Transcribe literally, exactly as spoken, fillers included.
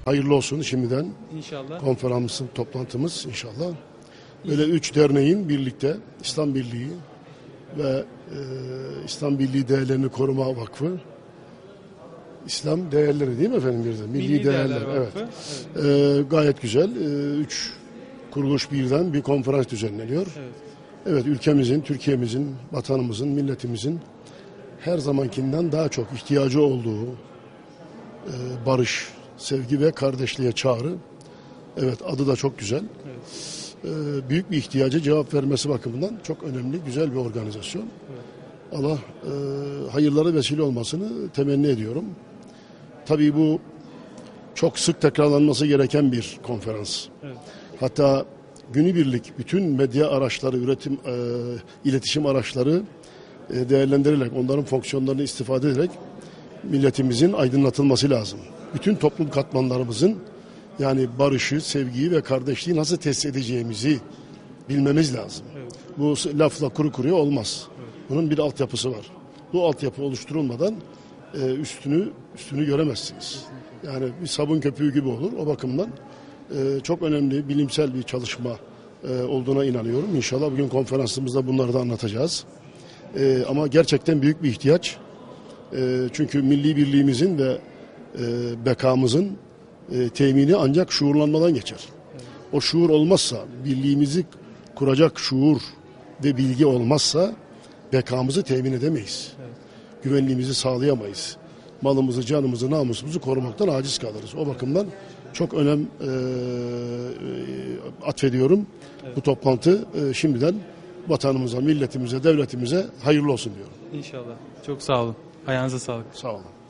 Hayırlı olsun şimdiden. İnşallah. Konferansın, toplantımız inşallah. Böyle üç derneğin birlikte İslam Birliği ve e, İslam Birliği Değerlerini Koruma Vakfı, İslam Değerleri değil mi efendim bir de? Milli, Milli Değerler, Değerler evet. Vakfı, E, gayet güzel. E, üç kuruluş birden bir konferans düzenleniyor. Evet. Evet, ülkemizin, Türkiye'mizin, vatanımızın, milletimizin her zamankinden daha çok ihtiyacı olduğu e, barış, sevgi ve kardeşliğe çağrı. Evet, adı da çok güzel. Evet. E, büyük bir ihtiyaca cevap vermesi bakımından çok önemli, güzel bir organizasyon. Evet. Allah e, hayırlara vesile olmasını temenni ediyorum. Tabii bu çok sık tekrarlanması gereken bir konferans. Evet. Hatta günübirlik bütün medya araçları, üretim, e, iletişim araçları e, değerlendirilerek, onların fonksiyonlarını istifade ederek milletimizin aydınlatılması lazım. Bütün toplum katmanlarımızın yani barışı, sevgiyi ve kardeşliği nasıl tesis edeceğimizi bilmemiz lazım. Evet. Bu lafla kuru kuruya olmaz. Evet. Bunun bir altyapısı var. Bu altyapı oluşturulmadan e, üstünü üstünü göremezsiniz. Yani bir sabun köpüğü gibi olur. O bakımdan e, çok önemli bilimsel bir çalışma e, olduğuna inanıyorum. İnşallah bugün konferansımızda bunları da anlatacağız. E, ama gerçekten büyük bir ihtiyaç. E, çünkü milli birliğimizin ve e, bekamızın e, temini ancak şuurlanmadan geçer. Evet. O şuur olmazsa, birliğimizi kuracak şuur ve bilgi olmazsa bekamızı temin edemeyiz. Evet. Güvenliğimizi sağlayamayız. Malımızı, canımızı, namusumuzu korumaktan aciz kalırız. O bakımdan çok önem e, e, atfediyorum. Evet. Bu toplantı e, şimdiden vatanımıza, milletimize, devletimize hayırlı olsun diyorum. İnşallah. Çok sağ olun. Ayağınıza sağlık. Sağ olun.